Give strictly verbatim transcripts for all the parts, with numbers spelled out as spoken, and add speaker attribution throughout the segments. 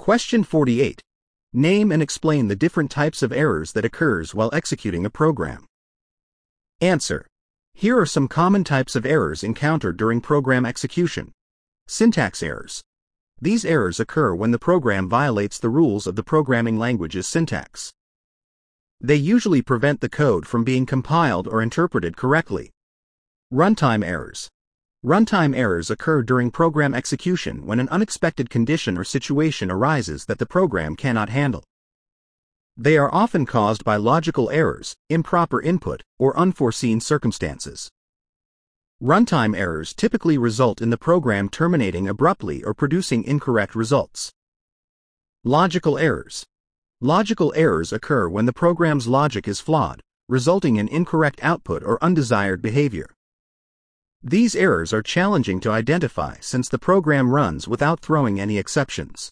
Speaker 1: Question forty-eight. Name and explain the different types of errors that occurs while executing a program. Answer. Here are some common types of errors encountered during program execution. Syntax errors. These errors occur when the program violates the rules of the programming language's syntax. They usually prevent the code from being compiled or interpreted correctly. Runtime errors. Runtime errors occur during program execution when an unexpected condition or situation arises that the program cannot handle. They are often caused by logical errors, improper input, or unforeseen circumstances. Runtime errors typically result in the program terminating abruptly or producing incorrect results. Logical errors. Logical errors occur when the program's logic is flawed, resulting in incorrect output or undesired behavior. These errors are challenging to identify since the program runs without throwing any exceptions.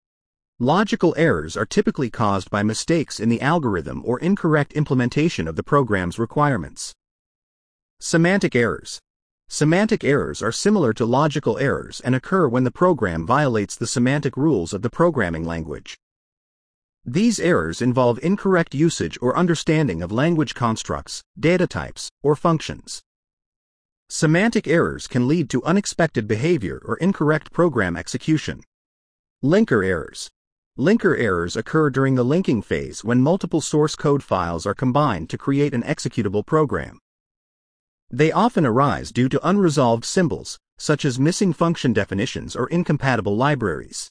Speaker 1: Logical errors are typically caused by mistakes in the algorithm or incorrect implementation of the program's requirements. Semantic errors. Semantic errors are similar to logical errors and occur when the program violates the semantic rules of the programming language. These errors involve incorrect usage or understanding of language constructs, data types, or functions. Semantic errors can lead to unexpected behavior or incorrect program execution. Linker errors. Linker errors occur during the linking phase when multiple source code files are combined to create an executable program. They often arise due to unresolved symbols, such as missing function definitions or incompatible libraries.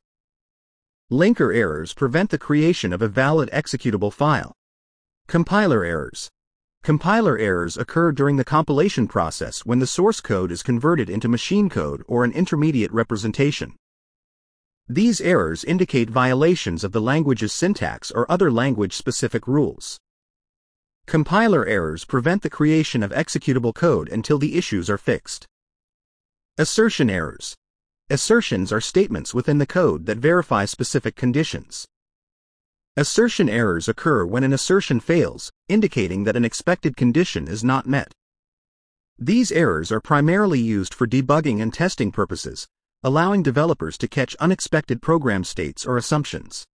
Speaker 1: Linker errors prevent the creation of a valid executable file. Compiler errors. Compiler errors occur during the compilation process when the source code is converted into machine code or an intermediate representation. These errors indicate violations of the language's syntax or other language-specific rules. Compiler errors prevent the creation of executable code until the issues are fixed. Assertion errors. Assertions are statements within the code that verify specific conditions. Assertion errors occur when an assertion fails, indicating that an expected condition is not met. These errors are primarily used for debugging and testing purposes, allowing developers to catch unexpected program states or assumptions.